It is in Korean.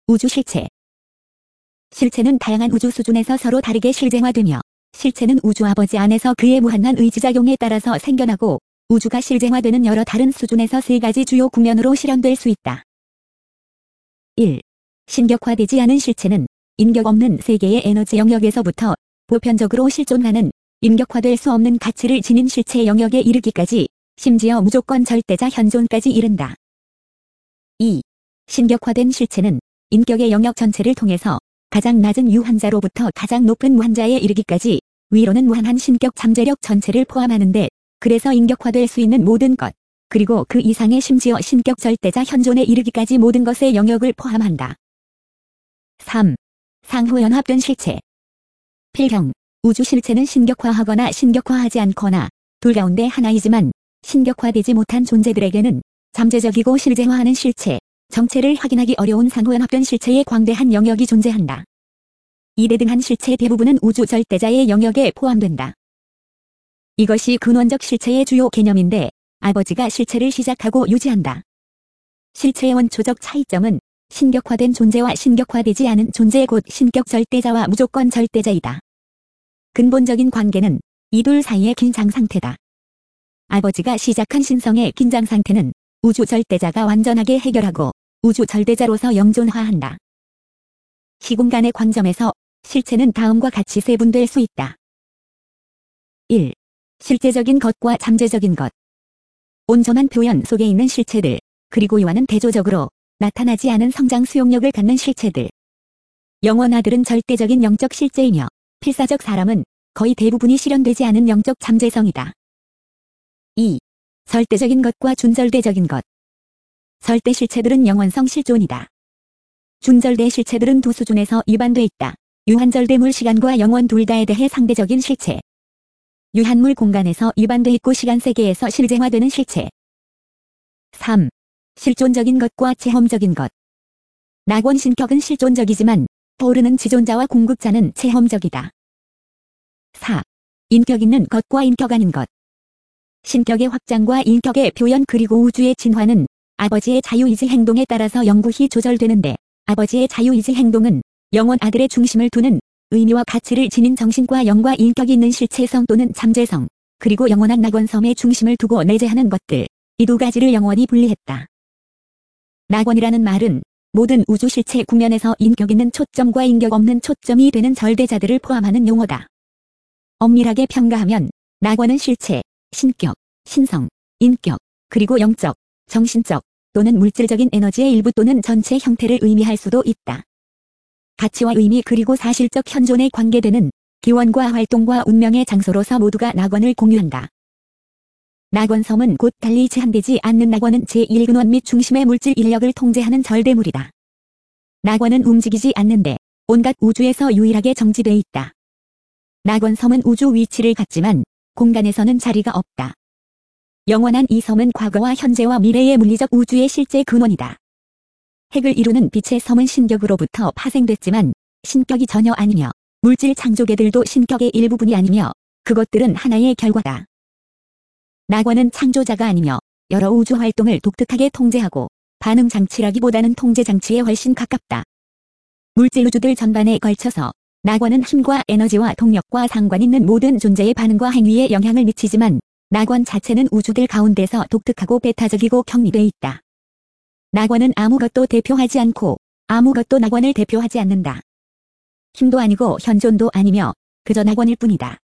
우주 실체. 실체는 다양한 우주 수준에서 서로 다르게 실쟁화되며, 실체는 우주 아버지 안에서 그의 무한한 의지작용에 따라서 생겨나고, 우주가 실쟁화되는 여러 다른 수준에서 세 가지 주요 국면으로 실현될 수 있다. 1. 신격화되지 않은 실체는 인격 없는 세계의 에너지 영역에서부터 보편적으로 실존하는 인격화될 수 없는 가치를 지닌 실체 영역에 이르기까지, 심지어 무조건 절대자 현존까지 이른다. 2. 신격화된 실체는 인격의 영역 전체를 통해서 가장 낮은 유한자로부터 가장 높은 무한자에 이르기까지 위로는 무한한 신격 잠재력 전체를 포함하는데, 그래서 인격화될 수 있는 모든 것, 그리고 그 이상의 심지어 신격 절대자 현존에 이르기까지 모든 것의 영역을 포함한다. 3. 상호연합된 실체. 필경, 우주 실체는 신격화하거나 신격화하지 않거나 둘 가운데 하나이지만, 신격화되지 못한 존재들에게는 잠재적이고 실제화하는 실체, 정체를 확인하기 어려운 상호연합된 실체의 광대한 영역이 존재한다. 이 대등한 실체의 대부분은 우주 절대자의 영역에 포함된다. 이것이 근원적 실체의 주요 개념인데, 아버지가 실체를 시작하고 유지한다. 실체의 원초적 차이점은 신격화된 존재와 신격화되지 않은 존재 곧 신격 절대자와 무조건 절대자이다. 근본적인 관계는 이 둘 사이의 긴장 상태다. 아버지가 시작한 신성의 긴장 상태는 우주 절대자가 완전하게 해결하고 우주 절대자로서 영존화한다. 시공간의 관점에서 실체는 다음과 같이 세분될 수 있다. 1. 실제적인 것과 잠재적인 것. 온전한 표현 속에 있는 실체들, 그리고 이와는 대조적으로 나타나지 않은 성장 수용력을 갖는 실체들. 영원아들은 절대적인 영적 실제이며, 필사적 사람은 거의 대부분이 실현되지 않은 영적 잠재성이다. 2. 절대적인 것과 준절대적인 것. 절대 실체들은 영원성 실존이다. 준절대 실체들은 두 수준에서 위반돼 있다. 유한절대물 시간과 영원 둘 다에 대해 상대적인 실체. 유한물 공간에서 위반돼 있고 시간 세계에서 실쟁화되는 실체. 3. 실존적인 것과 체험적인 것. 낙원 신격은 실존적이지만 떠오르는 지존자와 궁극자는 체험적이다. 4. 인격 있는 것과 인격 아닌 것. 신격의 확장과 인격의 표현 그리고 우주의 진화는 아버지의 자유의지 행동에 따라서 영구히 조절되는데, 아버지의 자유의지 행동은 영원 아들의 중심을 두는 의미와 가치를 지닌 정신과 영과 인격이 있는 실체성 또는 잠재성, 그리고 영원한 낙원섬의 중심을 두고 내재하는 것들, 이 두 가지를 영원히 분리했다. 낙원이라는 말은 모든 우주 실체 국면에서 인격 있는 초점과 인격 없는 초점이 되는 절대자들을 포함하는 용어다. 엄밀하게 평가하면 낙원은 실체, 신격, 신성, 인격, 그리고 영적, 정신적 또는 물질적인 에너지의 일부 또는 전체 형태를 의미할 수도 있다. 가치와 의미 그리고 사실적 현존에 관계되는 기원과 활동과 운명의 장소로서 모두가 낙원을 공유한다. 낙원섬은 곧 달리 제한되지 않는 낙원은 제1근원 및 중심의 물질 인력을 통제하는 절대물이다. 낙원은 움직이지 않는데 온갖 우주에서 유일하게 정지돼 있다. 낙원섬은 우주 위치를 갖지만 공간에서는 자리가 없다. 영원한 이 섬은 과거와 현재와 미래의 물리적 우주의 실제 근원이다. 핵을 이루는 빛의 섬은 신격으로부터 파생됐지만 신격이 전혀 아니며, 물질 창조계들도 신격의 일부분이 아니며, 그것들은 하나의 결과다. 낙원은 창조자가 아니며 여러 우주 활동을 독특하게 통제하고 반응 장치라기보다는 통제 장치에 훨씬 가깝다. 물질 우주들 전반에 걸쳐서 낙원은 힘과 에너지와 동력과 상관있는 모든 존재의 반응과 행위에 영향을 미치지만, 낙원 자체는 우주들 가운데서 독특하고 배타적이고 격리돼 있다. 낙원은 아무것도 대표하지 않고 아무것도 낙원을 대표하지 않는다. 힘도 아니고 현존도 아니며 그저 낙원일 뿐이다.